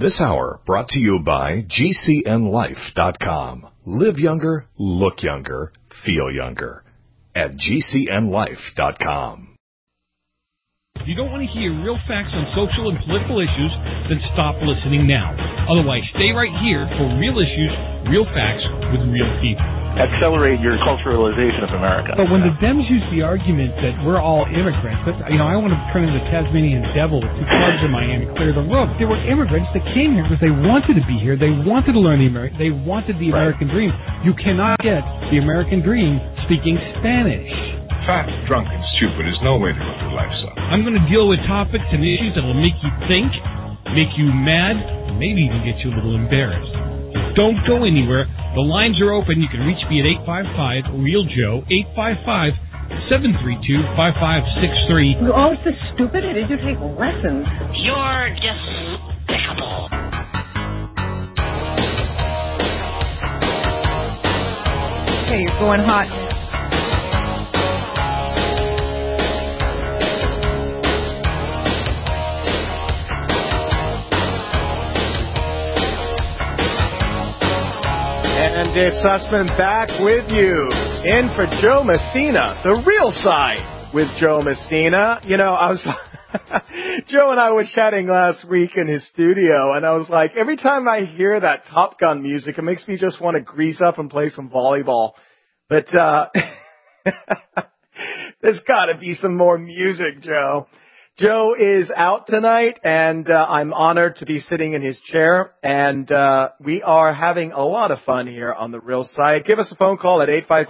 This hour brought to you by GCNLife.com. Live younger, look younger, feel younger. At GCNLife.com. If you don't want to hear real facts on social and political issues, then stop listening now. Otherwise, stay right here for real issues, real facts with real people. Accelerate your culturalization of America. But when the Dems use the argument that we're all immigrants, but, I want to turn into the Tasmanian devil with two clubs in Miami, clear the road. There were immigrants that came here because they wanted to be here. They wanted to learn they wanted the American dream. You cannot get the American dream speaking Spanish. Fat, drunk, and stupid is no way to live your life, son. I'm going to deal with topics and issues that will make you think, make you mad, and maybe even get you a little embarrassed. Don't go anywhere. The lines are open. You can reach me at 855-REAL-JOE, 855-732-5563. Oh, it's this stupid. Did you take lessons? You're despicable. Okay, you're going hot. And Dave Sussman back with you. In for Joe Messina, the real side with Joe Messina. Joe and I were chatting last week in his studio, and I was like, every time I hear that Top Gun music, it makes me just want to grease up and play some volleyball. But there's got to be some more music, Joe. Joe is out tonight, and I'm honored to be sitting in his chair, and we are having a lot of fun here on The Real Side. Give us a phone call at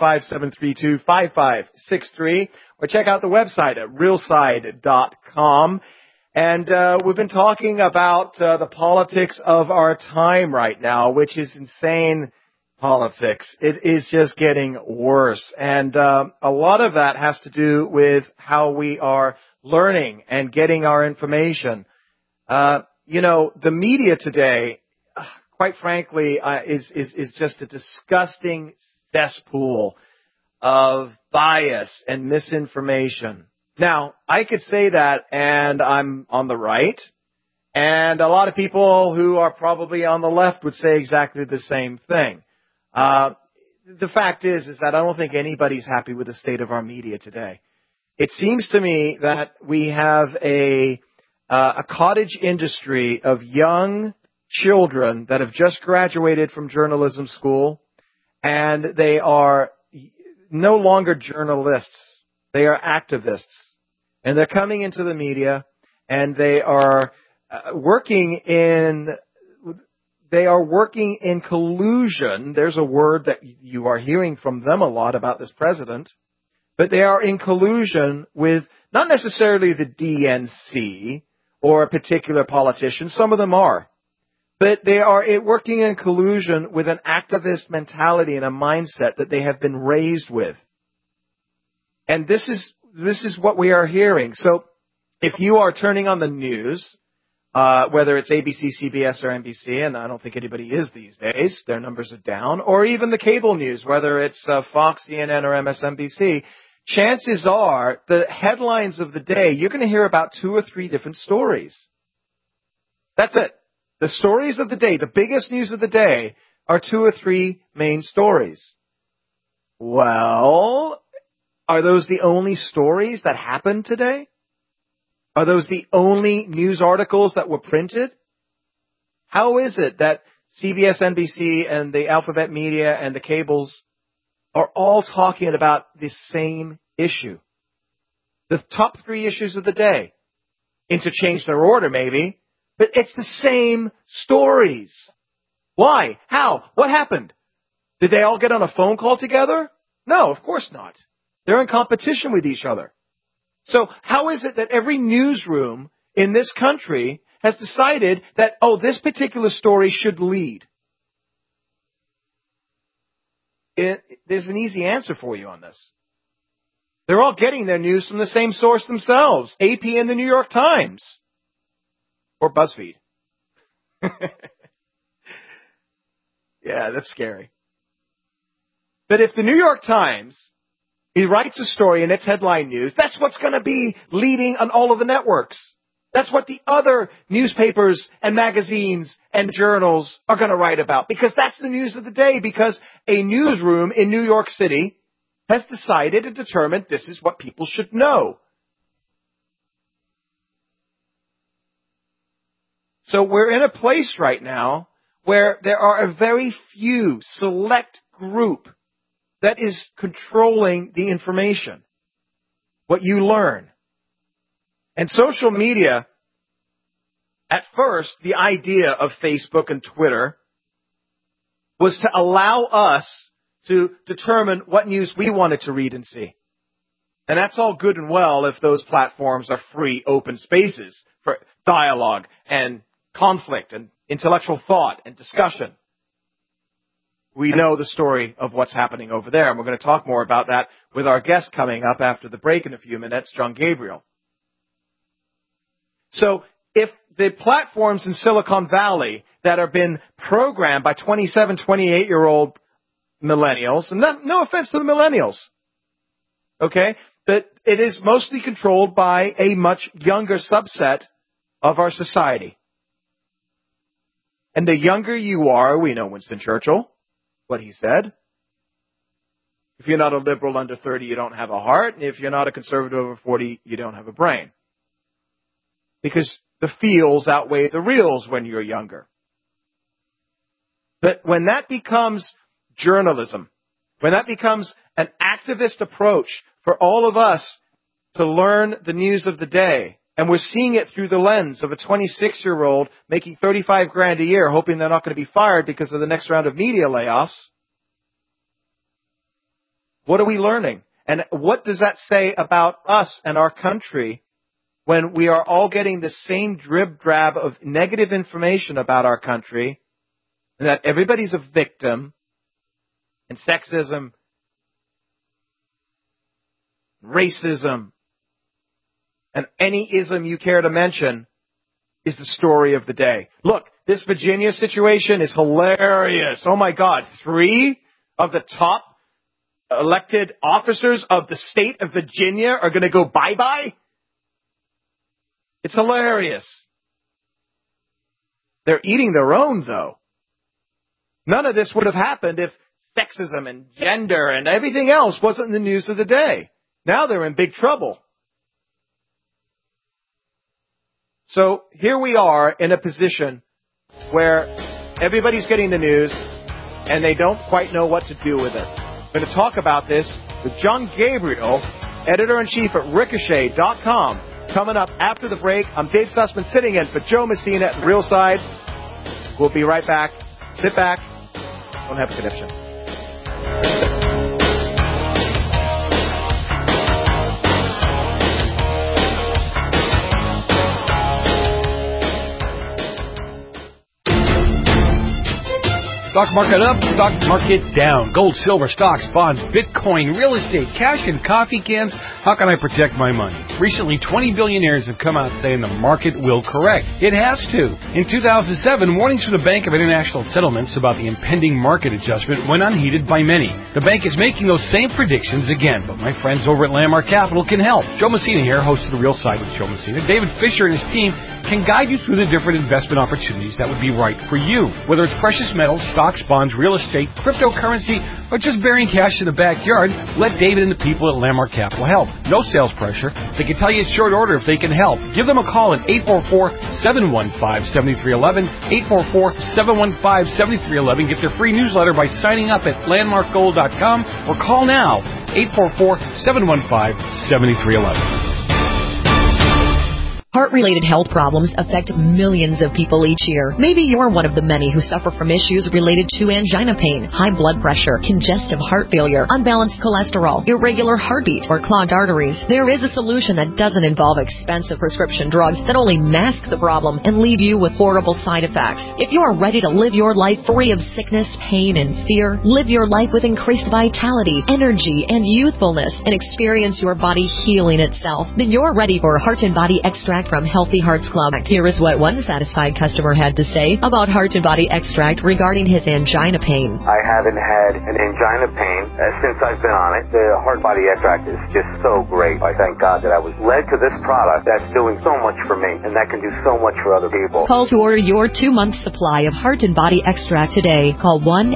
855-732-5563, or check out the website at realside.com. And we've been talking about the politics of our time right now, which is insane politics. It is just getting worse, and a lot of that has to do with how we are learning and getting our information. The media today, quite frankly, is just a disgusting cesspool of bias and misinformation. Now, I could say that, and I'm on the right, and a lot of people who are probably on the left would say exactly the same thing. The fact is that I don't think anybody's happy with the state of our media today. It seems to me that we have a cottage industry of young children that have just graduated from journalism school, and they are no longer journalists. They are activists, and they're coming into the media, and they are working in collusion. There's a word that you are hearing from them a lot about this president. But they are in collusion with not necessarily the DNC or a particular politician. Some of them are. But they are working in collusion with an activist mentality and a mindset that they have been raised with. And this is what we are hearing. So if you are turning on the news, whether it's ABC, CBS, or NBC, and I don't think anybody is these days, their numbers are down, or even the cable news, whether it's Fox, CNN, or MSNBC, chances are the headlines of the day, you're going to hear about 2 or 3 different stories. That's it. The stories of the day, the biggest news of the day, are 2 or 3 main stories. Well, are those the only stories that happened today? Are those the only news articles that were printed? How is it that CBS, NBC, and the alphabet media and the cables are all talking about the same issue? The top 3 issues of the day. Interchange their order, maybe, but it's the same stories. Why? How? What happened? Did they all get on a phone call together? No, of course not. They're in competition with each other. So how is it that every newsroom in this country has decided that, this particular story should lead? There's an easy answer for you on this. They're all getting their news from the same source themselves, AP and the New York Times. Or BuzzFeed. Yeah, that's scary. But if the New York Times, he writes a story in its headline news, that's what's going to be leading on all of the networks. That's what the other newspapers and magazines and journals are going to write about, because that's the news of the day, because a newsroom in New York City has decided and determined this is what people should know. So we're in a place right now where there are a very few select group that is controlling the information, what you learn. And social media, at first, the idea of Facebook and Twitter was to allow us to determine what news we wanted to read and see. And that's all good and well if those platforms are free, open spaces for dialogue and conflict and intellectual thought and discussion. We know the story of what's happening over there, and we're going to talk more about that with our guest coming up after the break in a few minutes, John Gabriel. So if the platforms in Silicon Valley that have been programmed by 27, 28-year-old millennials, and no offense to the millennials, okay, but it is mostly controlled by a much younger subset of our society. And the younger you are, we know Winston Churchill, what he said. If you're not a liberal under 30, you don't have a heart. And if you're not a conservative over 40, you don't have a brain. Because the feels outweigh the reals when you're younger. But when that becomes journalism, when that becomes an activist approach for all of us to learn the news of the day, and we're seeing it through the lens of a 26-year-old making $35,000 a year, hoping they're not going to be fired because of the next round of media layoffs, what are we learning? And what does that say about us and our country when we are all getting the same drib-drab of negative information about our country, and that everybody's a victim, and sexism, racism, and any ism you care to mention is the story of the day. Look, this Virginia situation is hilarious. Oh my God, 3 of the top elected officers of the state of Virginia are going to go bye-bye? It's hilarious. They're eating their own, though. None of this would have happened if sexism and gender and everything else wasn't in the news of the day. Now they're in big trouble. So here we are in a position where everybody's getting the news and they don't quite know what to do with it. I'm going to talk about this with John Gabriel, editor-in-chief at Ricochet.com. Coming up after the break, I'm Dave Sussman sitting in for Joe Messina at Real Side. We'll be right back. Sit back. Don't have a conniption. Stock market up, stock market down. Gold, silver, stocks, bonds, Bitcoin, real estate, cash, and coffee cans. How can I protect my money? Recently, 20 billionaires have come out saying the market will correct. It has to. In 2007, warnings from the Bank of International Settlements about the impending market adjustment went unheeded by many. The bank is making those same predictions again, but my friends over at Landmark Capital can help. Joe Messina here, host of The Real Side with Joe Messina. David Fisher and his team can guide you through the different investment opportunities that would be right for you. Whether it's precious metals, stocks, bonds, real estate, cryptocurrency, or just burying cash in the backyard, let David and the people at Landmark Capital help. No sales pressure. They can tell you in short order if they can help. Give them a call at 844-715-7311, 844-715-7311. Get their free newsletter by signing up at landmarkgold.com or call now, 844-715-7311. Heart-related health problems affect millions of people each year. Maybe you're one of the many who suffer from issues related to angina pain, high blood pressure, congestive heart failure, unbalanced cholesterol, irregular heartbeat, or clogged arteries. There is a solution that doesn't involve expensive prescription drugs that only mask the problem and leave you with horrible side effects. If you are ready to live your life free of sickness, pain, and fear, live your life with increased vitality, energy, and youthfulness, and experience your body healing itself, then you're ready for Heart and Body Extract extract from Healthy Hearts Club. Here is what one satisfied customer had to say about Heart and Body Extract regarding his angina pain. I haven't had an angina pain since I've been on it. The Heart Body Extract is just so great. I thank God that I was led to this product that's doing so much for me, and that can do so much for other people. Call to order your 2-month supply of Heart and Body Extract today. Call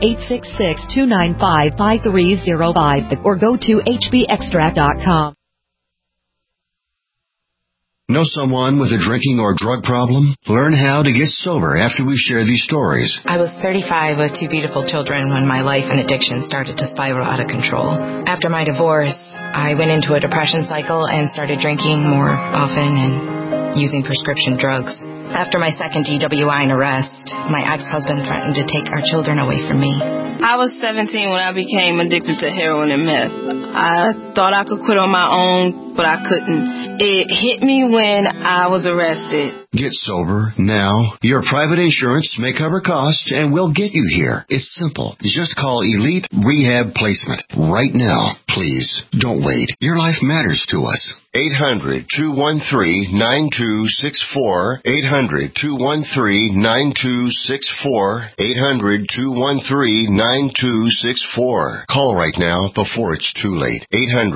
1-866-295-5305 or go to hbextract.com. Know someone with a drinking or drug problem? Learn how to get sober after we share these stories. I was 35 with 2 beautiful children when my life and addiction started to spiral out of control. After my divorce, I went into a depression cycle and started drinking more often and using prescription drugs. After my second DWI and arrest, my ex-husband threatened to take our children away from me. I was 17 when I became addicted to heroin and meth. I thought I could quit on my own, but I couldn't. It hit me when I was arrested. Get sober now. Your private insurance may cover costs and we'll get you here. It's simple. Just call Elite Rehab Placement right now. Please, don't wait. Your life matters to us. 800-213-9264. 800-213-9264. 800-213-9264. Call right now before it's too late.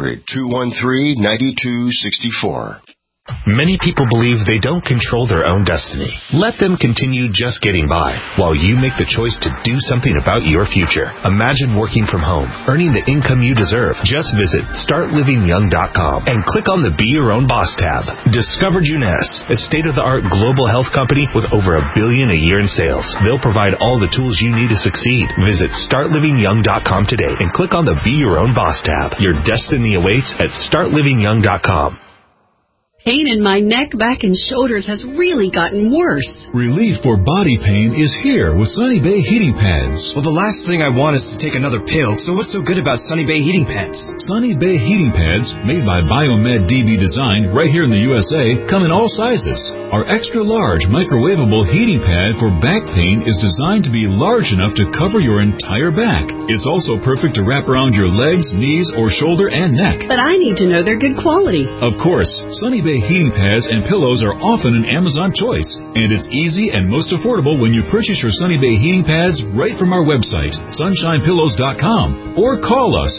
800-213-9264. Many people believe they don't control their own destiny. Let them continue just getting by while you make the choice to do something about your future. Imagine working from home, earning the income you deserve. Just visit StartLivingYoung.com and click on the Be Your Own Boss tab. Discover Juness, a state-of-the-art global health company with over $1 billion a year in sales. They'll provide all the tools you need to succeed. Visit StartLivingYoung.com today and click on the Be Your Own Boss tab. Your destiny awaits at StartLivingYoung.com. Pain in my neck, back, and shoulders has really gotten worse. Relief for body pain is here with Sunny Bay heating pads. Well, the last thing I want is to take another pill, so what's so good about Sunny Bay heating pads? Sunny Bay heating pads, made by Biomed DB Design right here in the USA, come in all sizes. Our extra large microwavable heating pad for back pain is designed to be large enough to cover your entire back. It's also perfect to wrap around your legs, knees, or shoulder and neck. But I need to know they're good quality. Of course, Sunny Bay heating pads and pillows are often an Amazon choice, and it's easy and most affordable when you purchase your Sunny Bay heating pads right from our website, sunshinepillows.com, or call us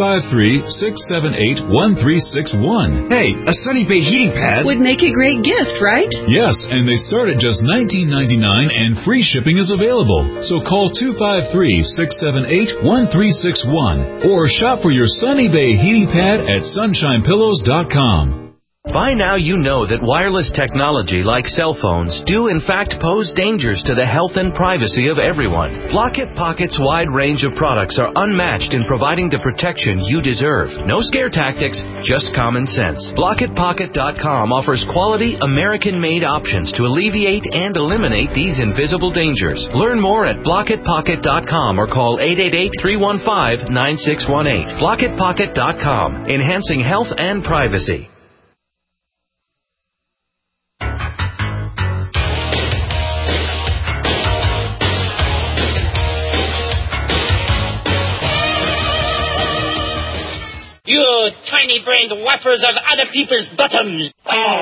253-678-1361. Hey, a Sunny Bay heating pad would make a great gift, right? Yes, and they start at just $19.99 and free shipping is available. So call 253-678-1361 or shop for your Sunny Bay heating pad at sunshinepillows.com. By now you know that wireless technology like cell phones do in fact pose dangers to the health and privacy of everyone. Blockit Pocket's wide range of products are unmatched in providing the protection you deserve. No scare tactics, just common sense. BlockitPocket.com offers quality American-made options to alleviate and eliminate these invisible dangers. Learn more at BlockitPocket.com or call 888-315-9618. BlockitPocket.com, enhancing health and privacy. You tiny-brained wipers of other people's bottoms!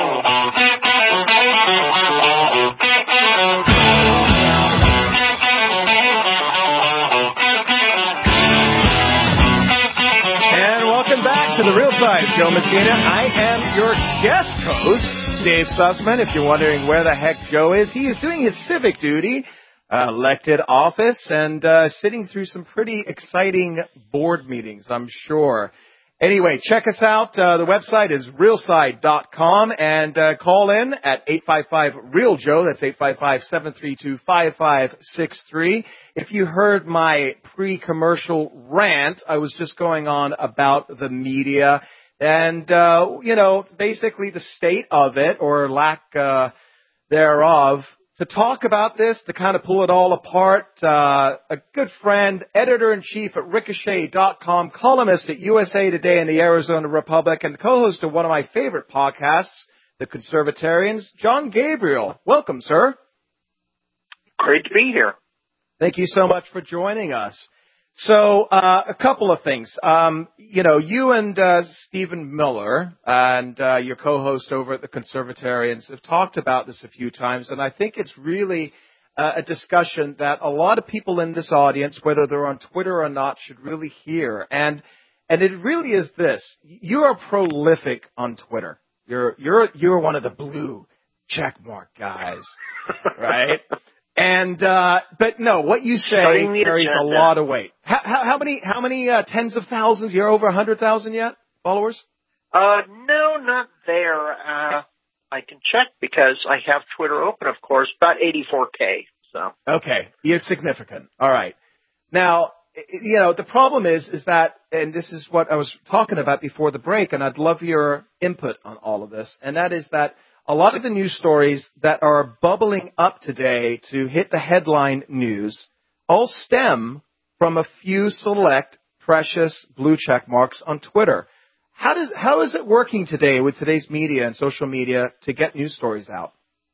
And welcome back to The Real Side. Joe Messina. I am your guest host, Dave Sussman. If you're wondering where the heck Joe is, he is doing his civic duty, elected office, and sitting through some pretty exciting board meetings, I'm sure. Anyway, check us out. The website is realside.com and call in at 855-REAL-JOE. That's 855-732-5563. If you heard my pre-commercial rant, I was just going on about the media and, basically the state of it or lack thereof. To talk about this, to kind of pull it all apart, a good friend, editor-in-chief at Ricochet.com, columnist at USA Today and the Arizona Republic, and co-host of one of my favorite podcasts, The Conservatarians, John Gabriel. Welcome, sir. Great to be here. Thank you so much for joining us. So a couple of things. You and Stephen Miller and your co-host over at the Conservatarians have talked about this a few times, and I think it's really a discussion that a lot of people in this audience, whether they're on Twitter or not, should really hear. And it really is this: you are prolific on Twitter. You're one of the blue checkmark guys, right? And but no, what you say carries a lot of weight. How many tens of thousands? You're over 100,000 yet followers? No, not there. I can check because I have Twitter open, of course. About 84K. So okay, you're significant. All right. Now, the problem is that, and this is what I was talking about before the break, and I'd love your input on all of this, and that is that a lot of the news stories that are bubbling up today to hit the headline news all stem from a few select precious blue check marks on Twitter. How is it working today with today's media and social media to get news stories out?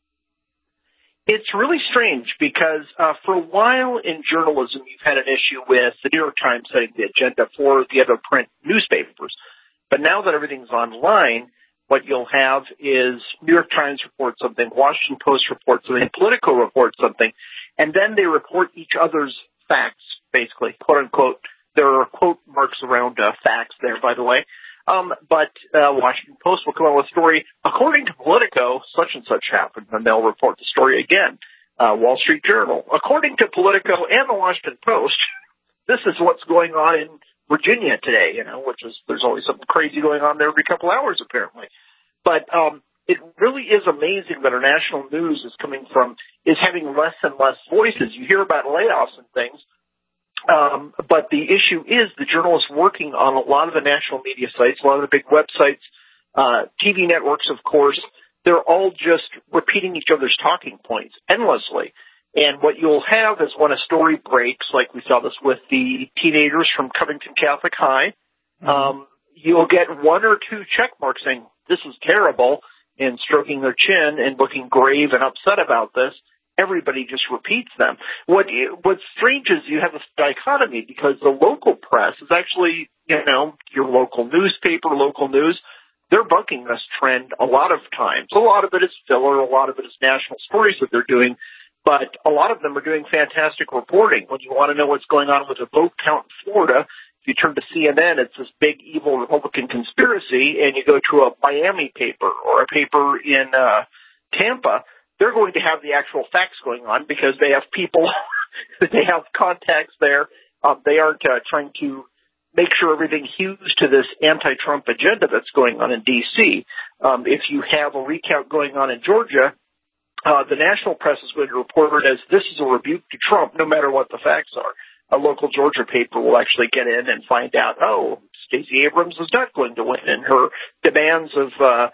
It's really strange because for a while in journalism, you've had an issue with the New York Times setting the agenda for the other print newspapers. But now that everything's online, what you'll have is New York Times report something, Washington Post reports something, Politico reports something, and then they report each other's facts, basically, quote unquote. There are quote marks around facts there, by the way. But Washington Post will come out with a story, according to Politico, such and such happened, and they'll report the story again. Wall Street Journal, according to Politico and the Washington Post, this is what's going on in Virginia today, which is, there's always something crazy going on there every couple hours, apparently. But it really is amazing that our national news is having less and less voices. You hear about layoffs and things. But the issue is the journalists working on a lot of the national media sites, a lot of the big websites, TV networks, of course, they're all just repeating each other's talking points endlessly. And what you'll have is when a story breaks, like we saw this with the teenagers from Covington Catholic High, you'll get one or two check marks saying, this is terrible, and stroking their chin and looking grave and upset about this. Everybody just repeats them. What's strange is you have a dichotomy because the local press is actually, your local newspaper, local news, they're bucking this trend a lot of times. A lot of it is filler, a lot of it is national stories that they're doing, but a lot of them are doing fantastic reporting. When you want to know what's going on with the vote count in Florida, if you turn to CNN, it's this big evil Republican conspiracy, and you go to a Miami paper or a paper in Tampa, they're going to have the actual facts going on because they have people, they have contacts there. They aren't trying to make sure everything hews to this anti-Trump agenda that's going on in D.C. If you have a recount going on in Georgia, the national press is going to report it as this is a rebuke to Trump, no matter what the facts are. A local Georgia paper will actually get in and find out, Stacey Abrams is not going to win, and her demands of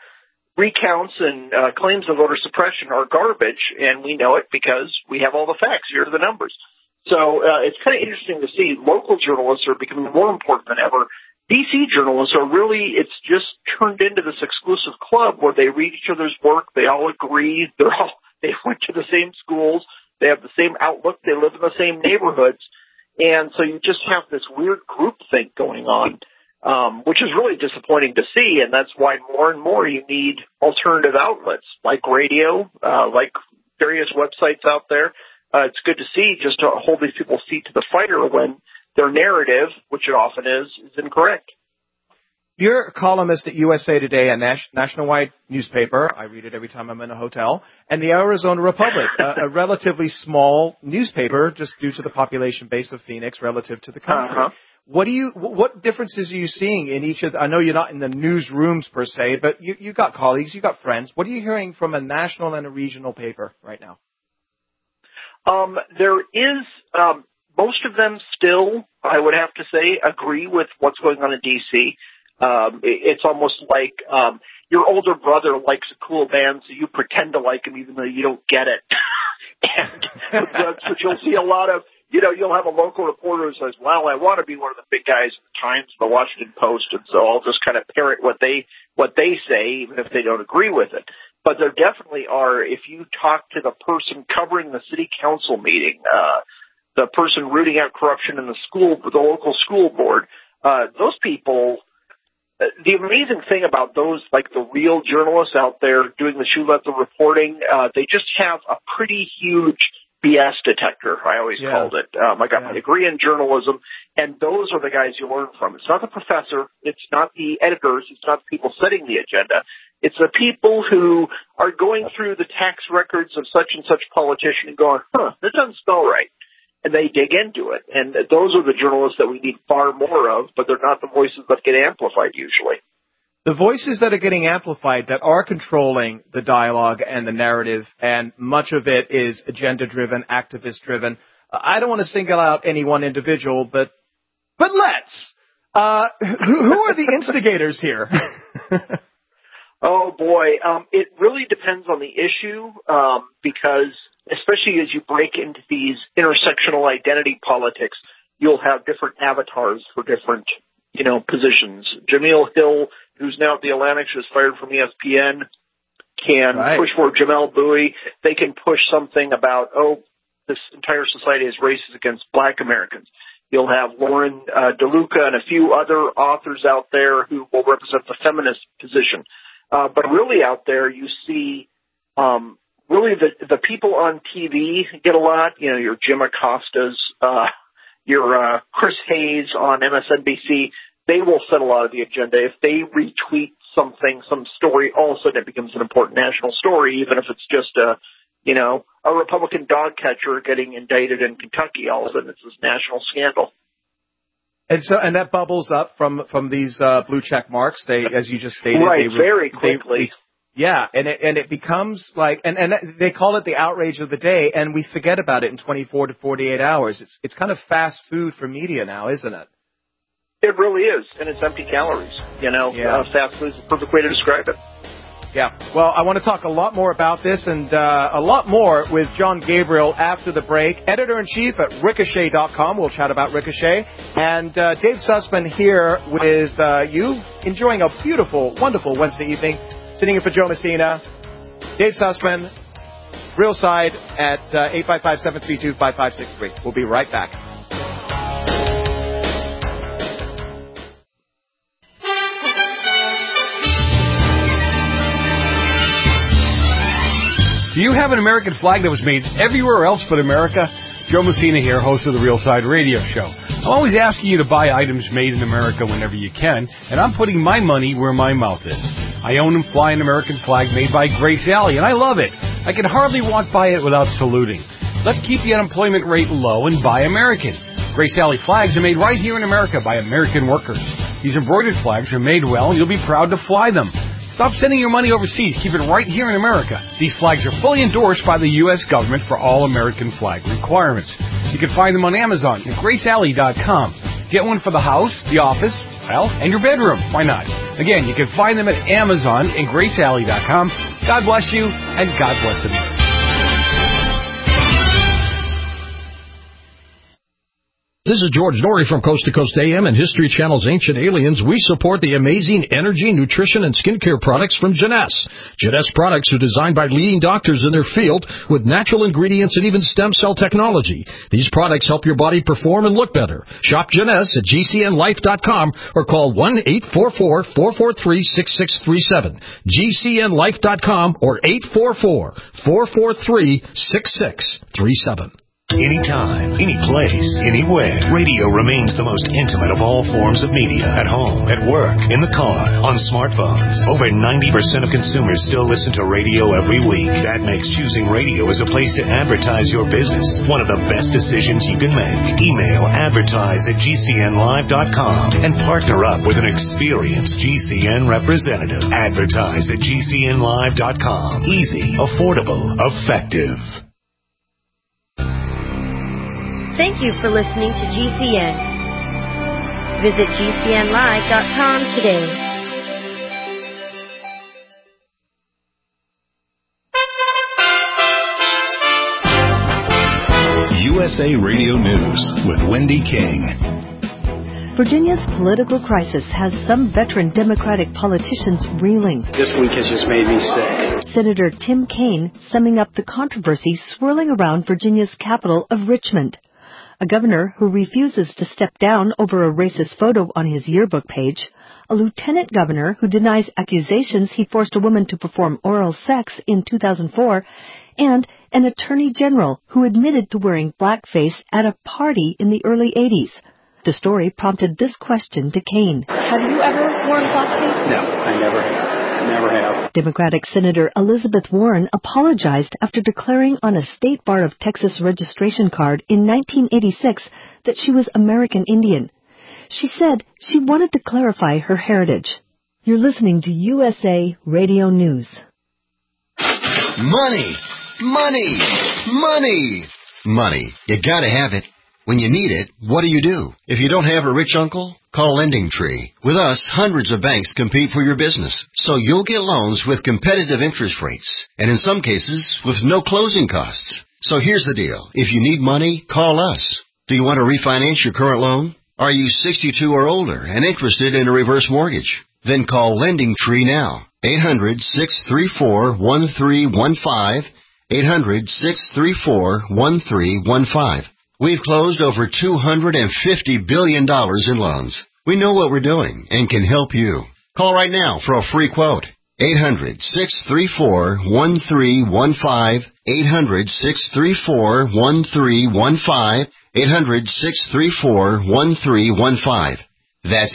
recounts and claims of voter suppression are garbage, and we know it because we have all the facts. Here are the numbers. So it's kind of interesting to see local journalists are becoming more important than ever. D.C. journalists are really, it's just turned into this exclusive club where they read each other's work, they all agree, they went to the same schools, they have the same outlook, they live in the same neighborhoods, and so you just have this weird groupthink going on. Which is really disappointing to see, and that's why more and more you need alternative outlets like radio, like various websites out there. It's good to see just to hold these people's feet to the fire when their narrative, which it often is incorrect. You're a columnist at USA Today, a nationwide newspaper. I read it every time I'm in a hotel. And the Arizona Republic, a relatively small newspaper just due to the population base of Phoenix relative to the country. What differences are you seeing in each of I know you're not in the newsrooms per se, but you got colleagues, you got friends. What are you hearing from a national and a regional paper right now? There is, most of them still, I would have to say, agree with what's going on in D.C. It's almost like your older brother likes a cool band, so you pretend to like him even though you don't get it. And that's what you'll see a lot of. You'll have a local reporter who says, well, I want to be one of the big guys at the Times, the Washington Post, and so I'll just kind of parrot what they say, even if they don't agree with it. But there definitely are, if you talk to the person covering the city council meeting, the person rooting out corruption in the local school board, those people. The amazing thing about those, like the real journalists out there doing the shoe leather reporting, they just have a pretty huge BS detector, I always called it. I got my degree in journalism, and those are the guys you learn from. It's not the professor. It's not the editors. It's not the people setting the agenda. It's the people who are going through the tax records of such and such politician and going, that doesn't spell right. And they dig into it. And those are the journalists that we need far more of, but they're not the voices that get amplified usually. The voices that are getting amplified, that are controlling the dialogue and the narrative, and much of it is agenda-driven, activist-driven. I don't want to single out any one individual, but let's. Who are the instigators here? Oh, boy. It really depends on the issue, because especially as you break into these intersectional identity politics, you'll have different avatars for different, positions. Jameel Hill, who's now at the Atlantic, was fired from ESPN, can push for Jamel Bowie. They can push something about, this entire society is racist against Black Americans. You'll have Lauren DeLuca and a few other authors out there who will represent the feminist position. But really out there, you see really the people on TV get a lot. Your Jim Acostas, your Chris Hayes on MSNBC. They will set a lot of the agenda. If they retweet something, some story, all of a sudden it becomes an important national story, even if it's just a Republican dog catcher getting indicted in Kentucky. All of a sudden it's this national scandal. And that bubbles up from these blue check marks. They, as you just stated, very quickly. And it becomes like, and they call it the outrage of the day, and we forget about it in 24 to 48 hours. It's kind of fast food for media now, isn't it? It really is, and it's empty calories. Fast food is the perfect way to describe it. Yeah. Well, I want to talk a lot more about this and a lot more with John Gabriel after the break. Editor-in-Chief at Ricochet.com. We'll chat about Ricochet. And Dave Sussman here with you, enjoying a beautiful, wonderful Wednesday evening. Sitting in for Joe Messina. Dave Sussman, Real Side at 855-732-5563. We'll be right back. Do you have an American flag that was made everywhere else but America? Joe Messina here, host of the Real Side Radio Show. I'm always asking you to buy items made in America whenever you can, and I'm putting my money where my mouth is. I own and fly an American flag made by Grace Alley, and I love it. I can hardly walk by it without saluting. Let's keep the unemployment rate low and buy American. Grace Alley flags are made right here in America by American workers. These embroidered flags are made well, and you'll be proud to fly them. Stop sending your money overseas. Keep it right here in America. These flags are fully endorsed by the U.S. government for all American flag requirements. You can find them on Amazon at GraceAlley.com. Get one for the house, the office, and your bedroom. Why not? Again, you can find them at Amazon and GraceAlley.com. God bless you, and God bless America. This is George Norrie from Coast to Coast AM and History Channel's Ancient Aliens. We support the amazing energy, nutrition, and skincare products from Jeunesse. Jeunesse products are designed by leading doctors in their field with natural ingredients and even stem cell technology. These products help your body perform and look better. Shop Jeunesse at GCNlife.com or call 1-844-443-6637. GCNlife.com or 844-443-6637. Anytime, any place, anywhere. Radio remains the most intimate of all forms of media. At home, at work, in the car, on smartphones. Over 90% of consumers still listen to radio every week. That makes choosing radio as a place to advertise your business one of the best decisions you can make. Email advertise@GCNlive.com and partner up with an experienced GCN representative. Advertise at GCNlive.com. Easy, affordable, effective. Thank you for listening to GCN. Visit GCNlive.com today. USA Radio News with Wendy King. Virginia's political crisis has some veteran Democratic politicians reeling. This week has just made me sick. Senator Tim Kaine summing up the controversy swirling around Virginia's capital of Richmond. a governor who refuses to step down over a racist photo on his yearbook page, a lieutenant governor who denies accusations he forced a woman to perform oral sex in 2004, and an attorney general who admitted to wearing blackface at a party in the early 80s. The story prompted this question to Kane. Have you ever worn blackface? No, I never have. Democratic Senator Elizabeth Warren apologized after declaring on a State Bar of Texas registration card in 1986 that she was American Indian. She said she wanted to clarify her heritage. You're listening to USA Radio News. Money! Money! Money! Money. You gotta have it. When you need it, what do? If you don't have a rich uncle, call Lending Tree. With us, hundreds of banks compete for your business, so you'll get loans with competitive interest rates, and in some cases, with no closing costs. So here's the deal. If you need money, call us. Do you want to refinance your current loan? Are you 62 or older and interested in a reverse mortgage? Then call Lending Tree now. 800-634-1315. 800-634-1315. We've closed over $250 billion in loans. We know what we're doing and can help you. Call right now for a free quote. 800-634-1315. 800-634-1315. 800-634-1315. That's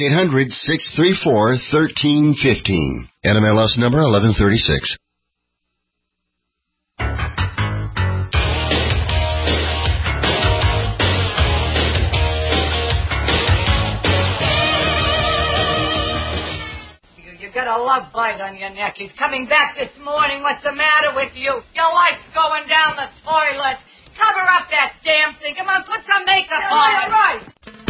800-634-1315. NMLS number 1136. Got a love bite on your neck. He's coming back this morning. What's the matter with you? Your life's going down the toilet. Cover up that damn thing. Come on, put some makeup on. All right.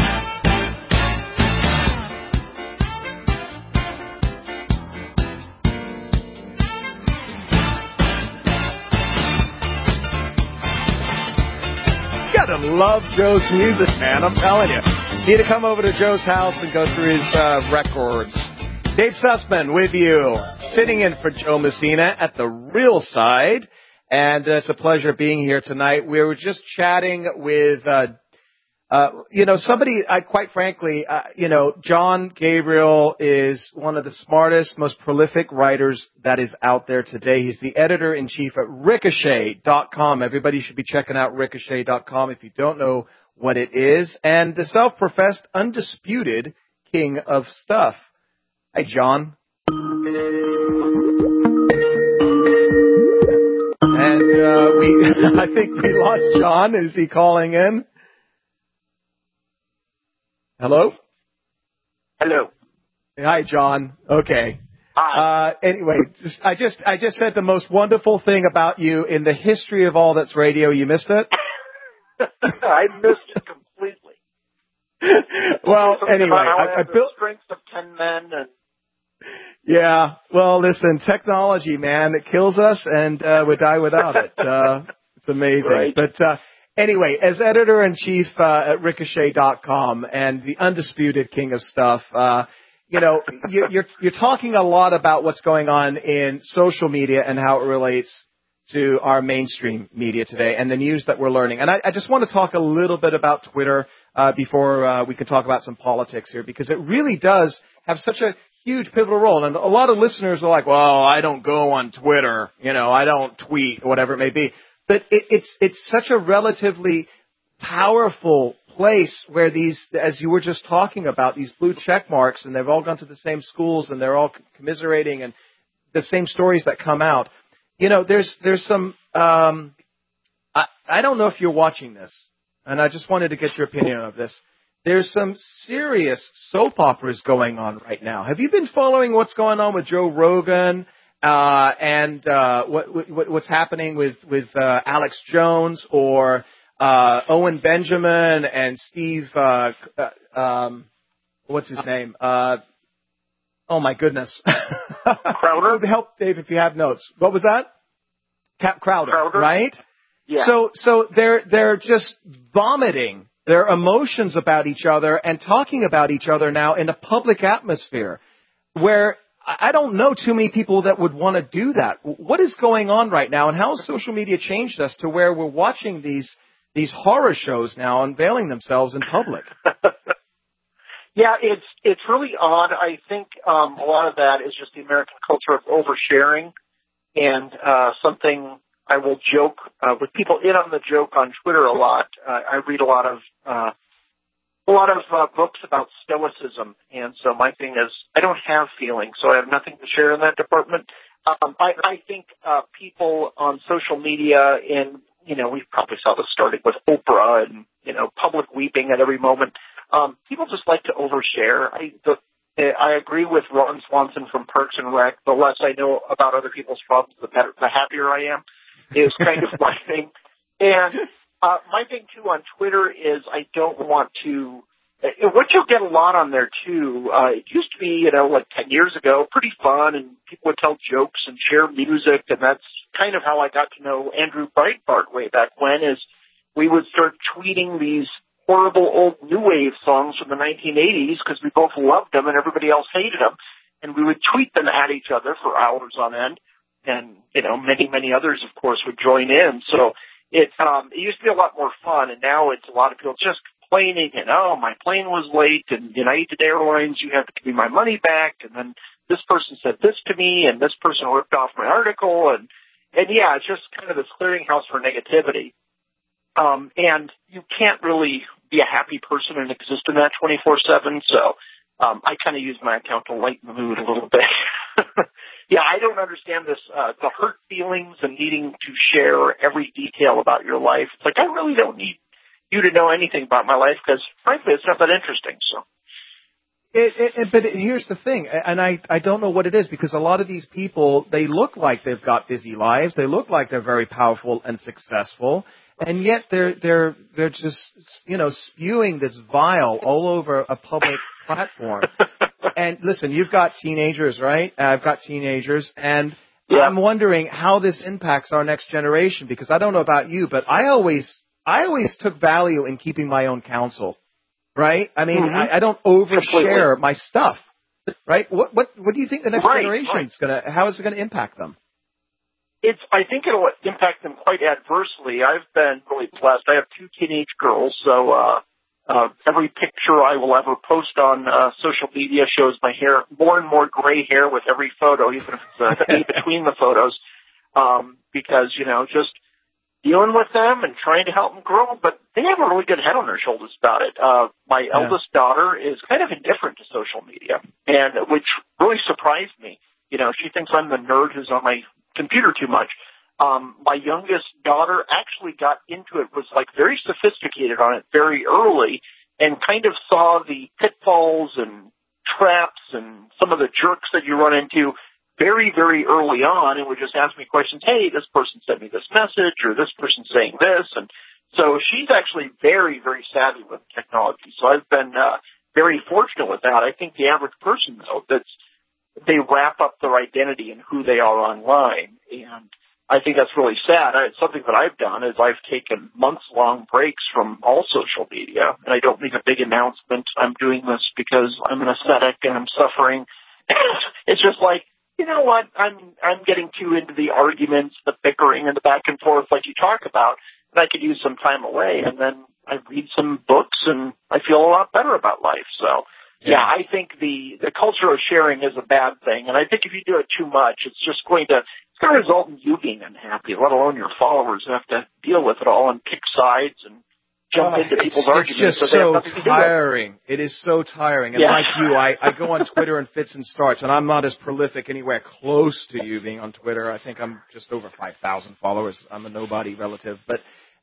Gotta love Joe's music, man. I'm telling you. Need to come over to Joe's house and go through his records. Dave Sussman with you, sitting in for Joe Messina at the Real Side, and it's a pleasure being here tonight. We were just chatting with, somebody, quite frankly, John Gabriel is one of the smartest, most prolific writers that is out there today. He's the editor-in-chief at Ricochet.com. Everybody should be checking out Ricochet.com if you don't know what it is, and the self-professed, undisputed king of stuff. Hi, John. And I think we lost John. Is he calling in? Hello? Hello. Hi, John. Okay. Hi. Anyway, I just said the most wonderful thing about you in the history of all that's radio. You missed it? I missed it completely. Well, anyway, I built the strength of 10 men and. Yeah, well, listen, technology, man, it kills us, and we die without it. It's amazing. Right. But anyway, as editor-in-chief at Ricochet.com and the undisputed king of stuff, you're talking a lot about what's going on in social media and how it relates to our mainstream media today and the news that we're learning. And I just want to talk a little bit about Twitter before we can talk about some politics here, because it really does have such a huge pivotal role. And a lot of listeners are like, well, I don't go on Twitter, I don't tweet, or whatever it may be. But it's such a relatively powerful place where these, as you were just talking about, these blue check marks, and they've all gone to the same schools, and they're all commiserating, and the same stories that come out. There's some, I don't know if you're watching this, and I just wanted to get your opinion of this. There's some serious soap operas going on right now. Have you been following what's going on with Joe Rogan and what's happening with Alex Jones or Owen Benjamin and Steve? What's his name? Oh my goodness! Crowder. Help, Dave, if you have notes. What was that? Crowder, right? Yeah. So they're just vomiting their emotions about each other and talking about each other now in a public atmosphere where I don't know too many people that would want to do that. What is going on right now, and how has social media changed us to where we're watching these these horror shows now unveiling themselves in public. Yeah, it's really odd. I think a lot of that is just the American culture of oversharing, and something I will joke with people in on the joke on Twitter a lot. I read a lot of books about stoicism, and so my thing is I don't have feelings, so I have nothing to share in that department. I think people on social media, and we probably saw this starting with Oprah and public weeping at every moment. People just like to overshare. I agree with Ron Swanson from Parks and Rec. The less I know about other people's problems, the happier I am. Is kind of my thing. And my thing too on Twitter is I don't want to. What you'll get a lot on there too. It used to be, like 10 years ago, pretty fun, and people would tell jokes and share music, and that's kind of how I got to know Andrew Breitbart way back when. Is we would start tweeting these horrible old new wave songs from the 1980s because we both loved them and everybody else hated them, and we would tweet them at each other for hours on end, and many, many others, of course, would join in. So it used to be a lot more fun, and now it's a lot of people just complaining and, oh, my plane was late, and United Airlines, you have to give me my money back, and then this person said this to me, and this person ripped off my article, and yeah, it's just kind of this clearinghouse for negativity. And you can't really be a happy person and exist in that 24/7. So I kind of use my account to lighten the mood a little bit. Yeah, I don't understand this, the hurt feelings and needing to share every detail about your life. It's like, I really don't need you to know anything about my life because, frankly, it's not that interesting. So. But here's the thing, and I don't know what it is, because a lot of these people, they look like they've got busy lives. They look like they're very powerful and successful. And yet they're just, spewing this vile all over a public platform. And listen, you've got teenagers, right? I've got teenagers, and yeah. I'm wondering how this impacts our next generation, because I don't know about you, but I always took value in keeping my own counsel, right? I mean, I don't overshare my stuff, right? What do you think the next generation's how is it gonna impact them? I think it'll impact them quite adversely. I've been really blessed. I have 2 teenage girls, so every picture I will ever post on social media shows my hair, more and more gray hair with every photo, even if it's in between the photos, because, just dealing with them and trying to help them grow, but they have a really good head on their shoulders about it. My eldest daughter is kind of indifferent to social media, and which really surprised me. She thinks I'm the nerd who's on my computer too much. My youngest daughter actually got into it, was like very sophisticated on it very early, and kind of saw the pitfalls and traps and some of the jerks that you run into very, very early on, and would just ask me questions. Hey, this person sent me this message, or this person's saying this. And so she's actually very, very savvy with technology. So I've been very fortunate with that. I think the average person, though, they wrap up their identity in who they are online. And I think that's really sad. It's something that I've done is I've taken months-long breaks from all social media, and I don't make a big announcement. I'm doing this because I'm an ascetic and I'm suffering. It's just like, you know what? I'm getting too into the arguments, the bickering, and the back and forth like you talk about, and I could use some time away, and then I read some books, and I feel a lot better about life. So. Yeah, I think the culture of sharing is a bad thing, and I think if you do it too much, it's going to result in you being unhappy, let alone your followers have to deal with it all and pick sides and jump into people's arguments. It's just so tiring. It is so tiring. And like you, I go on Twitter in fits and starts, and I'm not as prolific anywhere close to you being on Twitter. I think I'm just over 5,000 followers. I'm a nobody relative, but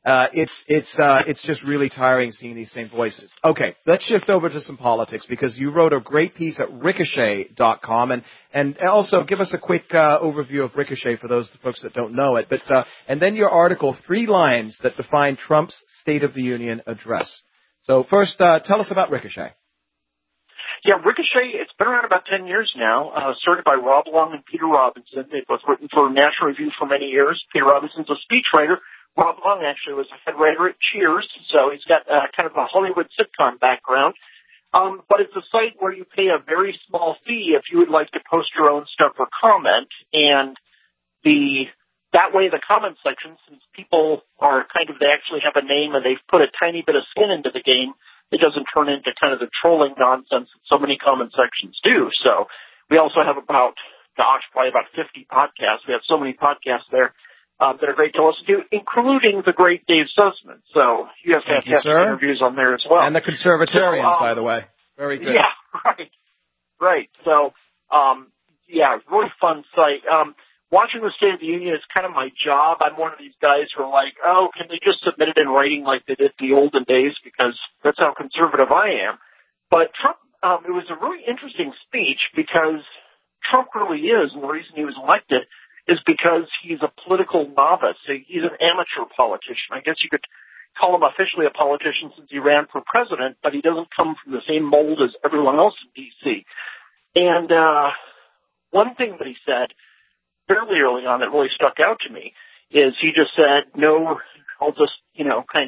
it's just really tiring seeing these same voices. Okay, let's shift over to some politics, because you wrote a great piece at Ricochet.com, and also give us a quick overview of Ricochet for those folks that don't know it. But and then your article, 3 lines that define Trump's State of the Union address. So first, tell us about Ricochet. Yeah, Ricochet, it's been around about 10 years now, started by Rob Long and Peter Robinson. They've both written for National Review for many years. Peter Robinson's a speechwriter. Rob Long actually was a head writer at Cheers, so he's got kind of a Hollywood sitcom background. But it's a site where you pay a very small fee if you would like to post your own stuff or comment. And the that way, the comment section, since people are they actually have a name and they've put a tiny bit of skin into the game, it doesn't turn into kind of the trolling nonsense that so many comment sections do. So we also have probably about 50 podcasts. We have so many podcasts there that are great to listen to, including the great Dave Sussman. So you have fantastic interviews on there as well. And the Conservatarians, by the way. Very good. Yeah, right. So, really fun site. Watching the State of the Union is kind of my job. I'm one of these guys who are like, oh, can they just submit it in writing like they did in the olden days, because that's how conservative I am. But Trump, it was a really interesting speech because Trump really is, and the reason he was elected is because he's a political novice. He's an amateur politician. I guess you could call him officially a politician since he ran for president, but he doesn't come from the same mold as everyone else in D.C. And one thing that he said fairly early on that really stuck out to me is he just said, no, I'll just, do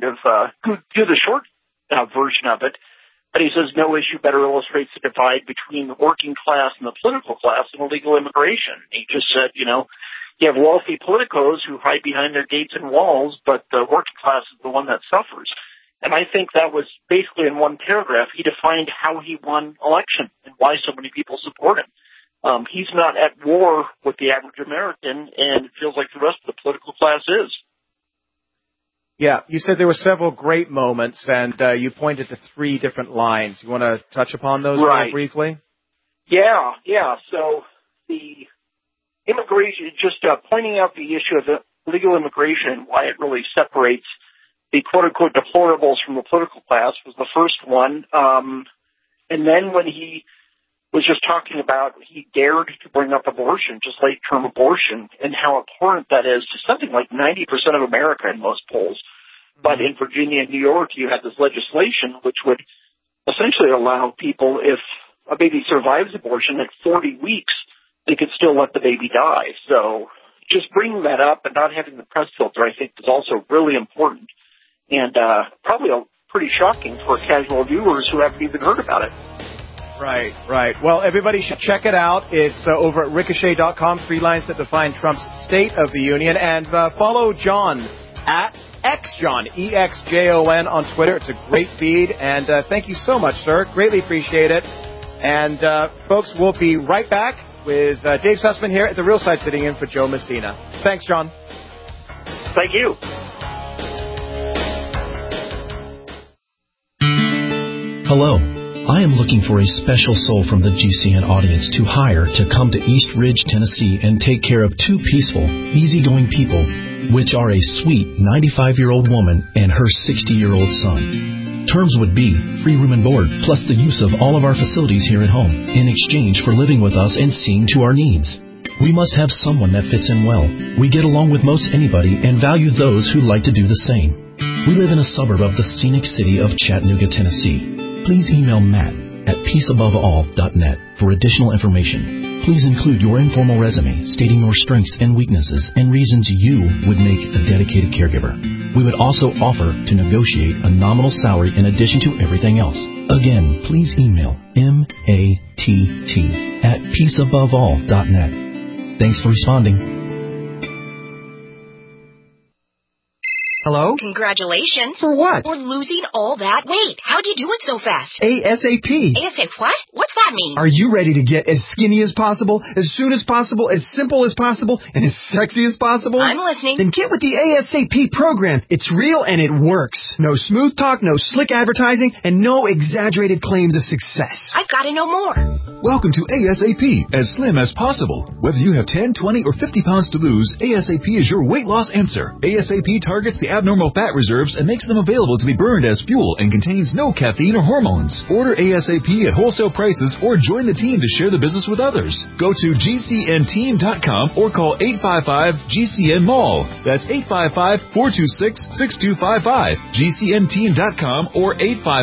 the short version of it. But he says no issue better illustrates the divide between the working class and the political class and illegal immigration. He just said, you have wealthy politicos who hide behind their gates and walls, but the working class is the one that suffers. And I think that was basically in one paragraph. He defined how he won election and why so many people support him. He's not at war with the average American, and it feels like the rest of the political class is. Yeah, you said there were several great moments, and you pointed to 3 different lines. You want to touch upon those very briefly? Yeah. So the immigration, just pointing out the issue of illegal immigration, why it really separates the quote-unquote deplorables from the political class was the first one. And then when he was just talking about, he dared to bring up abortion, just late-term abortion, and how abhorrent that is to something like 90% of America in most polls. But in Virginia and New York, you had this legislation which would essentially allow people, if a baby survives abortion at 40 weeks, they could still let the baby die. So just bringing that up and not having the press filter, I think, is also really important, and probably pretty shocking for casual viewers who haven't even heard about it. Right. Well, everybody should check it out. It's over at ricochet.com, 3 lines that define Trump's State of the Union. And follow John at XJohn, EXJON on Twitter. It's a great feed. And thank you so much, sir. Greatly appreciate it. And, folks, we'll be right back with Dave Sussman here at The Real Side, sitting in for Joe Messina. Thanks, John. Thank you. Hello. I am looking for a special soul from the GCN audience to hire to come to East Ridge, Tennessee and take care of 2 peaceful, easygoing people, which are a sweet 95-year-old woman and her 60-year-old son. Terms would be free room and board, plus the use of all of our facilities here at home, in exchange for living with us and seeing to our needs. We must have someone that fits in well. We get along with most anybody and value those who like to do the same. We live in a suburb of the scenic city of Chattanooga, Tennessee. Please email Matt at peaceaboveall.net for additional information. Please include your informal resume stating your strengths and weaknesses and reasons you would make a dedicated caregiver. We would also offer to negotiate a nominal salary in addition to everything else. Again, please email matt@peaceaboveall.net. Thanks for responding. Hello? Congratulations. For what? For losing all that weight. How'd you do it so fast? ASAP. ASAP what? What's that mean? Are you ready to get as skinny as possible, as soon as possible, as simple as possible, and as sexy as possible? I'm listening. Then get with the ASAP program. It's real and it works. No smooth talk, no slick advertising, and no exaggerated claims of success. I've got to know more. Welcome to ASAP, as slim as possible. Whether you have 10, 20, or 50 pounds to lose, ASAP is your weight loss answer. ASAP targets the abnormal fat reserves and makes them available to be burned as fuel and contains no caffeine or hormones. Order ASAP at wholesale prices or join the team to share the business with others. Go to GCNteam.com or call 855-GCN-MALL. That's 855-426-6255. GCNteam.com or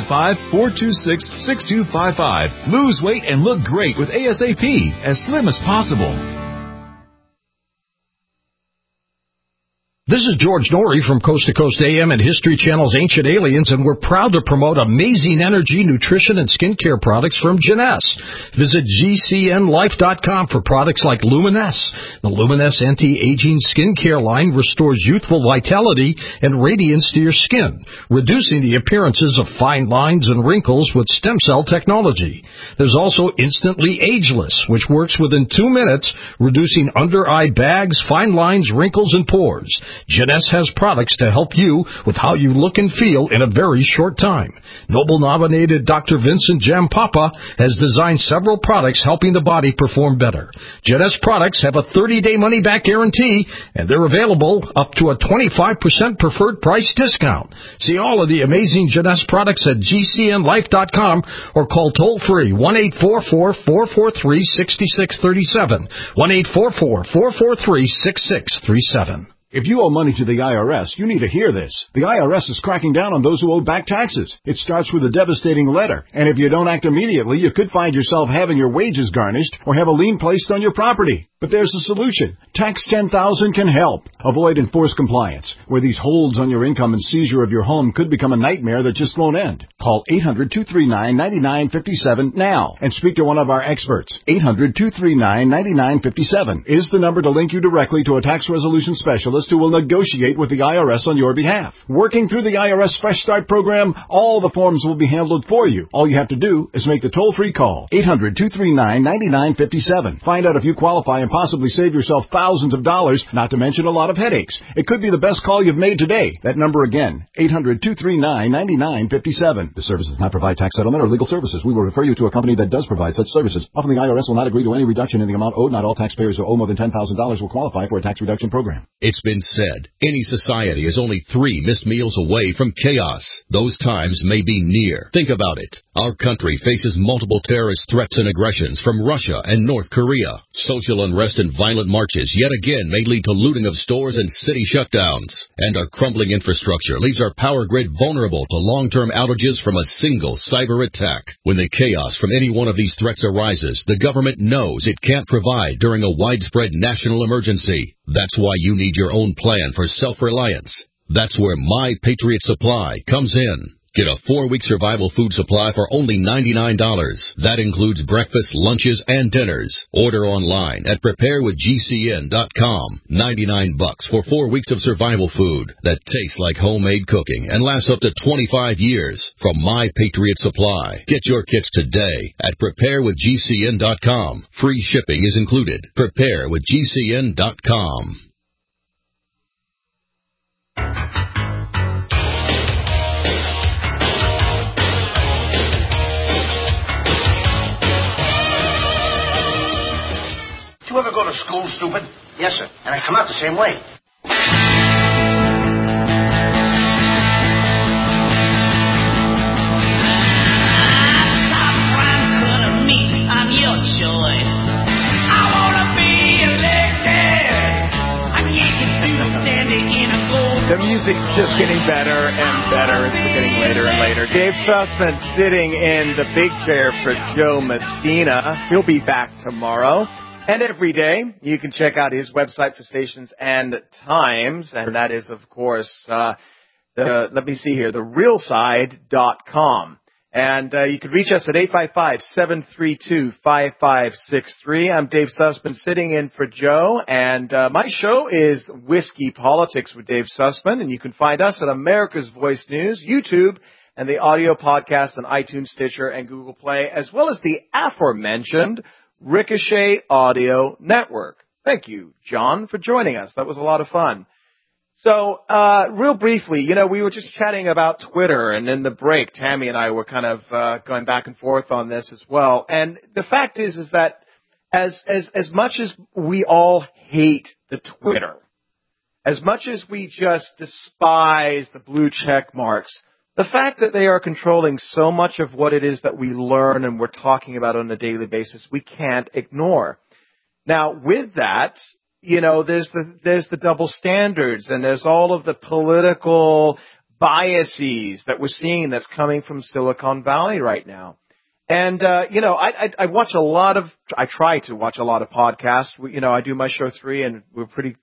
855-426-6255. Lose weight and look great with ASAP, as slim as possible. This is George Norrie from Coast to Coast AM and History Channel's Ancient Aliens, and we're proud to promote amazing energy, nutrition, and skincare products from Jeunesse. Visit GCNLife.com for products like Luminesse. The Luminesse anti-aging skincare line restores youthful vitality and radiance to your skin, reducing the appearances of fine lines and wrinkles with stem cell technology. There's also Instantly Ageless, which works within 2 minutes, reducing under-eye bags, fine lines, wrinkles, and pores. Jeunesse has products to help you with how you look and feel in a very short time. Nobel-nominated Dr. Vincent Jampapa has designed several products helping the body perform better. Jeunesse products have a 30-day money-back guarantee, and they're available up to a 25% preferred price discount. See all of the amazing Jeunesse products at GCNLife.com or call toll-free 1-844-443-6637, 1-844-443-6637. If you owe money to the IRS, you need to hear this. The IRS is cracking down on those who owe back taxes. It starts with a devastating letter, and if you don't act immediately, you could find yourself having your wages garnished or have a lien placed on your property. But there's a solution. Tax 10,000 can help. Avoid enforced compliance, where these holds on your income and seizure of your home could become a nightmare that just won't end. Call 800-239-9957 now and speak to one of our experts. 800-239-9957 is the number to link you directly to a tax resolution specialist who will negotiate with the IRS on your behalf. Working through the IRS Fresh Start program, all the forms will be handled for you. All you have to do is make the toll-free call. 800-239-9957. Find out if you qualify and possibly save yourself thousands of dollars, not to mention a lot of headaches. It could be the best call you've made today. That number again, 800-239-9957. The service does not provide tax settlement or legal services. We will refer you to a company that does provide such services. Often the IRS will not agree to any reduction in the amount owed. Not all taxpayers who owe more than $10,000 will qualify for a tax reduction program. It's been said, any society is only 3 missed meals away from chaos. Those times may be near. Think about it. Our country faces multiple terrorist threats and aggressions from Russia and North Korea. Social unrest and violent marches yet again may lead to looting of stores and city shutdowns. And our crumbling infrastructure leaves our power grid vulnerable to long-term outages from a single cyber attack. When the chaos from any one of these threats arises, the government knows it can't provide during a widespread national emergency. That's why you need your own plan for self-reliance. That's where My Patriot Supply comes in. Get a 4-week survival food supply for only $99. That includes breakfast, lunches, and dinners. Order online at preparewithgcn.com. $99 for 4 weeks of survival food that tastes like homemade cooking and lasts up to 25 years from My Patriot Supply. Get your kits today at preparewithgcn.com. Free shipping is included. Preparewithgcn.com. Did you ever go to school, stupid? Yes, sir. And I come out the same way. I'm your choice. I wanna be elected. I'm yanking through the dandy in a gold. The music's just getting better and better as we're getting later and later. Dave Sussman sitting in the big chair for Joe Messina. He'll be back tomorrow. And every day, you can check out his website for stations and times, and that is, of course, therealside.com. And you can reach us at 855-732-5563. I'm Dave Sussman sitting in for Joe, and my show is Whiskey Politics with Dave Sussman, and you can find us at America's Voice News, YouTube, and the audio podcast on iTunes, Stitcher, and Google Play, as well as the aforementioned Ricochet Audio Network. Thank you, John, for joining us. That was a lot of fun. So, real briefly, we were just chatting about Twitter, and in the break, Tammy and I were kind of going back and forth on this as well. And the fact is that as much as we all hate the Twitter, as much as we just despise the blue check marks, the fact that they are controlling so much of what it is that we learn and we're talking about on a daily basis, we can't ignore. Now, with that, there's the double standards, and there's all of the political biases that we're seeing that's coming from Silicon Valley right now. And, I try to watch a lot of podcasts. I do my show 3, and we're pretty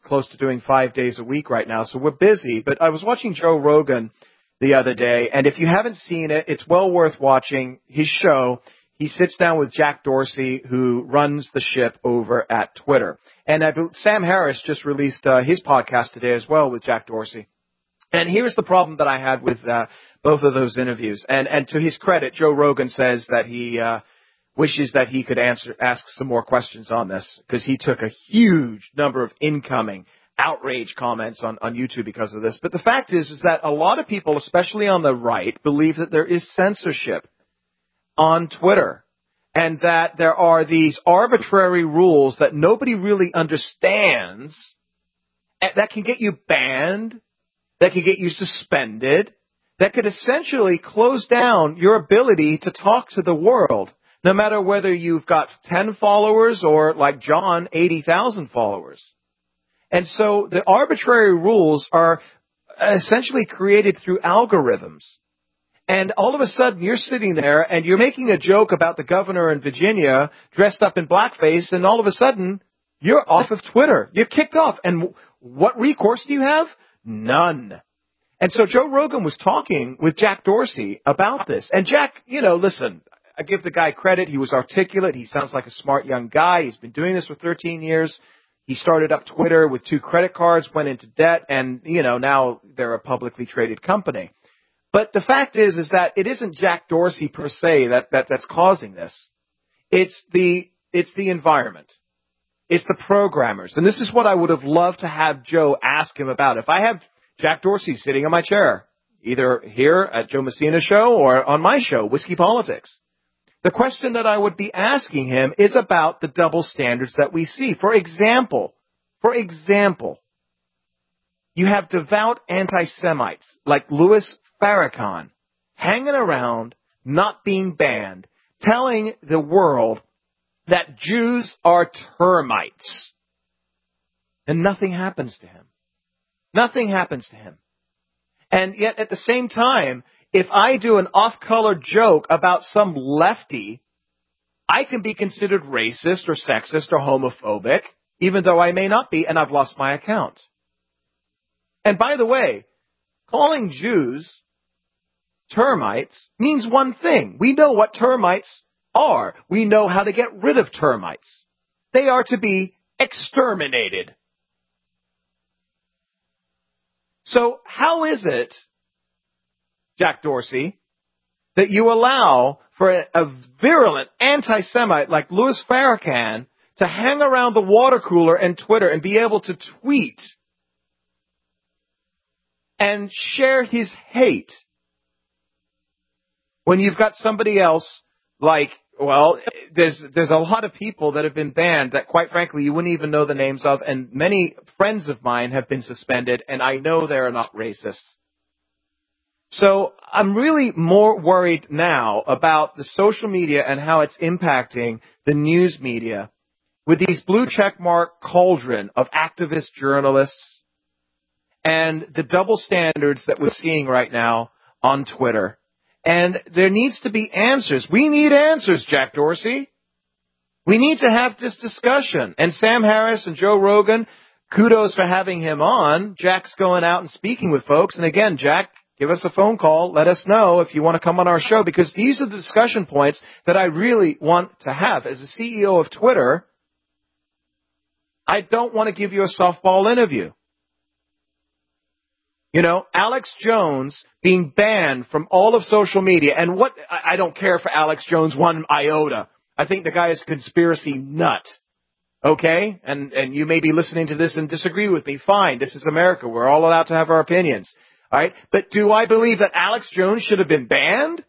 close to doing 5 days a week right now, so we're busy. But I was watching Joe Rogan the other day, and if you haven't seen it, it's well worth watching his show. He sits down with Jack Dorsey, who runs the ship over at Twitter. And Sam Harris just released his podcast today as well with Jack Dorsey. And here's the problem that I had with both of those interviews. And to his credit, Joe Rogan says that he wishes that he could ask some more questions on this, because he took a huge number of incoming outrage comments on YouTube because of this. But the fact is that a lot of people, especially on the right, believe that there is censorship on Twitter, and that there are these arbitrary rules that nobody really understands that can get you banned, that can get you suspended, that could essentially close down your ability to talk to the world, no matter whether you've got 10 followers or, like John, 80,000 followers. And so the arbitrary rules are essentially created through algorithms. And all of a sudden, you're sitting there and you're making a joke about the governor in Virginia dressed up in blackface, and all of a sudden, you're off of Twitter. You're kicked off. And what recourse do you have? None. And so Joe Rogan was talking with Jack Dorsey about this. And Jack, listen, I give the guy credit. He was articulate. He sounds like a smart young guy. He's been doing this for 13 years. He started up Twitter with 2 credit cards, went into debt, and, now they're a publicly traded company. But the fact is that it isn't Jack Dorsey per se that's causing this. It's the environment. It's the programmers. And this is what I would have loved to have Joe ask him about. If I have Jack Dorsey sitting on my chair, either here at Joe Messina's show or on my show, Whiskey Politics, the question that I would be asking him is about the double standards that we see. For example, you have devout anti-Semites like Louis Farrakhan hanging around, not being banned, telling the world that Jews are termites. And nothing happens to him. Nothing happens to him. And yet at the same time, if I do an off-color joke about some lefty, I can be considered racist or sexist or homophobic, even though I may not be, and I've lost my account. And by the way, calling Jews termites means one thing. We know what termites are. We know how to get rid of termites. They are to be exterminated. So how is it, Jack Dorsey, that you allow for a virulent anti-Semite like Louis Farrakhan to hang around the water cooler and Twitter and be able to tweet and share his hate, when you've got somebody else like, there's a lot of people that have been banned that, quite frankly, you wouldn't even know the names of, and many friends of mine have been suspended, and I know they're not racist. So I'm really more worried now about the social media and how it's impacting the news media with these blue checkmark cauldron of activist journalists and the double standards that we're seeing right now on Twitter. And there needs to be answers. We need answers, Jack Dorsey. We need to have this discussion. And Sam Harris and Joe Rogan, kudos for having him on. Jack's going out and speaking with folks. And again, Jack, give us a phone call. Let us know if you want to come on our show, because these are the discussion points that I really want to have. As a CEO of Twitter, I don't want to give you a softball interview. Alex Jones being banned from all of social media. And I don't care for Alex Jones one iota. I think the guy is a conspiracy nut. Okay? And you may be listening to this and disagree with me. Fine. This is America. We're all allowed to have our opinions. All right? But do I believe that Alex Jones should have been banned?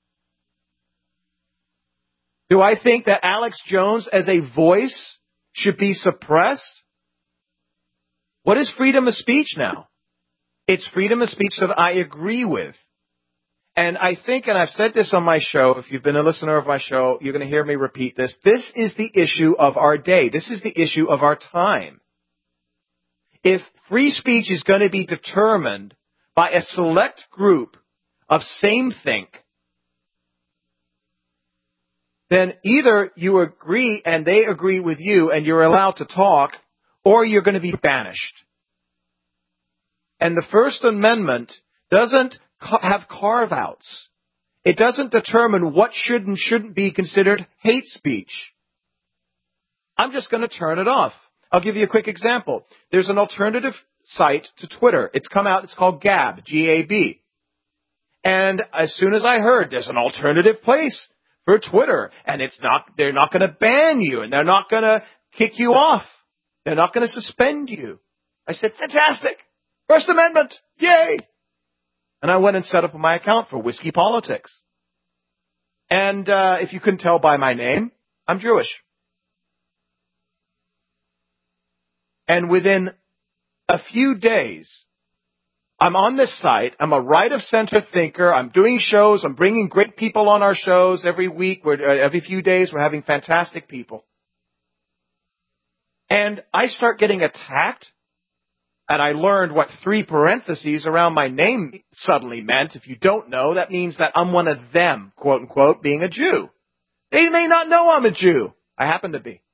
Do I think that Alex Jones as a voice should be suppressed? What is freedom of speech now? It's freedom of speech that I agree with. And I think, and I've said this on my show, if you've been a listener of my show, you're going to hear me repeat this. This is the issue of our day. This is the issue of our time. If free speech is going to be determined by a select group of same think, then either you agree and they agree with you and you're allowed to talk, or you're going to be banished. And the First Amendment doesn't have carve-outs. It doesn't determine what should and shouldn't be considered hate speech. I'm just going to turn it off. I'll give you a quick example. There's an alternative site to Twitter. It's come out. It's called Gab, G-A-B. And as soon as I heard there's an alternative place for Twitter, and they're not going to ban you, and they're not going to kick you off. They're not going to suspend you. I said, fantastic. First Amendment. Yay. And I went and set up my account for Whiskey Politics. And if you couldn't tell by my name, I'm Jewish. And within a few days, I'm on this site. I'm a right-of-center thinker. I'm doing shows. I'm bringing great people on our shows every week. Every few days, we're having fantastic people. And I start getting attacked. And I learned what 3 parentheses around my name suddenly meant. If you don't know, that means that I'm one of them, quote unquote, being a Jew. They may not know I'm a Jew. I happen to be.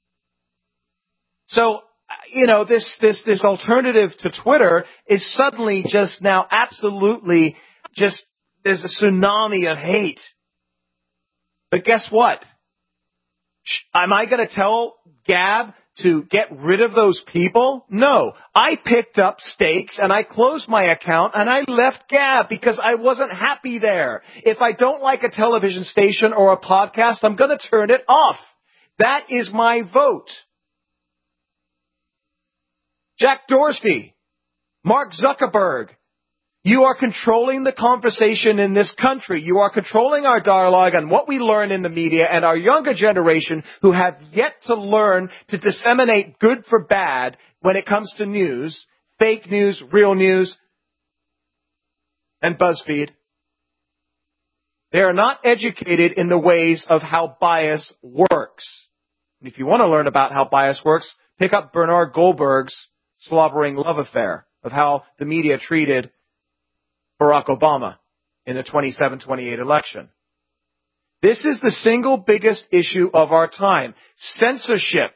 So, this alternative to Twitter is suddenly just now absolutely just, there's a tsunami of hate. But guess what? Am I going to tell Gab to get rid of those people? No. I picked up stakes and I closed my account and I left Gab because I wasn't happy there. If I don't like a television station or a podcast, I'm going to turn it off. That is my vote. Jack Dorsey, Mark Zuckerberg, you are controlling the conversation in this country. You are controlling our dialogue and what we learn in the media, and our younger generation who have yet to learn to disseminate good for bad when it comes to news, fake news, real news, and BuzzFeed. They are not educated in the ways of how bias works. And if you want to learn about how bias works, pick up Bernard Goldberg's slobbering love affair of how the media treated Barack Obama in the 27-28 election. This is the single biggest issue of our time. Censorship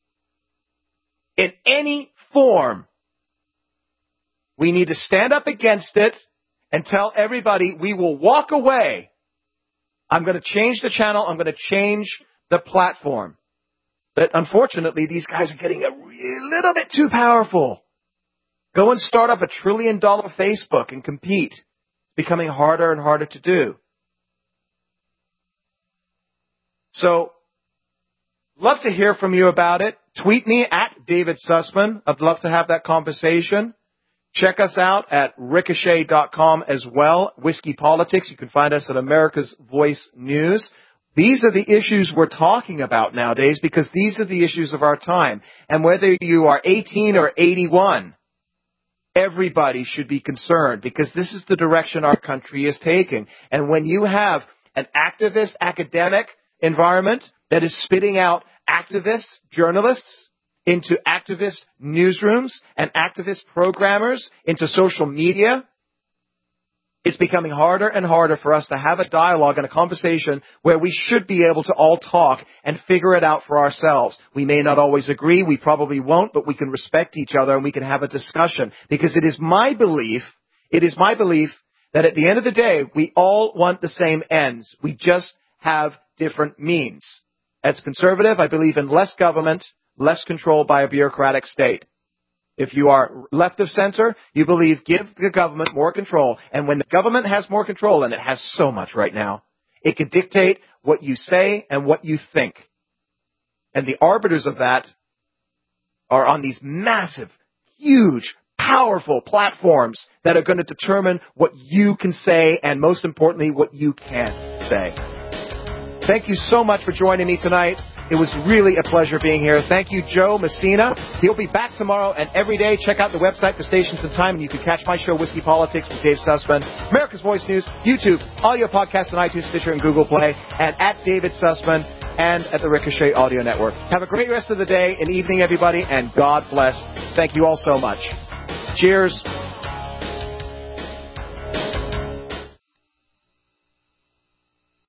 in any form. We need to stand up against it and tell everybody we will walk away. I'm going to change the channel. I'm going to change the platform. But unfortunately, these guys are getting a little bit too powerful. Go and start up $1 trillion Facebook and compete. It's becoming harder and harder to do. So, love to hear from you about it. Tweet me at David Sussman. I'd love to have that conversation. Check us out at ricochet.com as well. Whiskey Politics. You can find us at America's Voice News. These are the issues we're talking about nowadays because these are the issues of our time. And whether you are 18 or 81, everybody should be concerned because this is the direction our country is taking. And when you have an activist academic environment that is spitting out activists, journalists, into activist newsrooms and activist programmers into social media, it's becoming harder and harder for us to have a dialogue and a conversation where we should be able to all talk and figure it out for ourselves. We may not always agree. We probably won't, but we can respect each other and we can have a discussion. Because it is my belief that at the end of the day, we all want the same ends. We just have different means. As conservative, I believe in less government, less control by a bureaucratic state. If you are left of center, you believe give the government more control. And when the government has more control, and it has so much right now, it can dictate what you say and what you think. And the arbiters of that are on these massive, huge, powerful platforms that are going to determine what you can say and, most importantly, what you can't say. Thank you so much for joining me tonight. It was really a pleasure being here. Thank you, Joe Messina. He'll be back tomorrow and every day. Check out the website for stations and time, and you can catch my show, Whiskey Politics, with Dave Sussman, America's Voice News, YouTube, audio podcasts on iTunes, Stitcher, and Google Play, and at David Sussman, and at the Ricochet Audio Network. Have a great rest of the day and evening, everybody, and God bless. Thank you all so much. Cheers.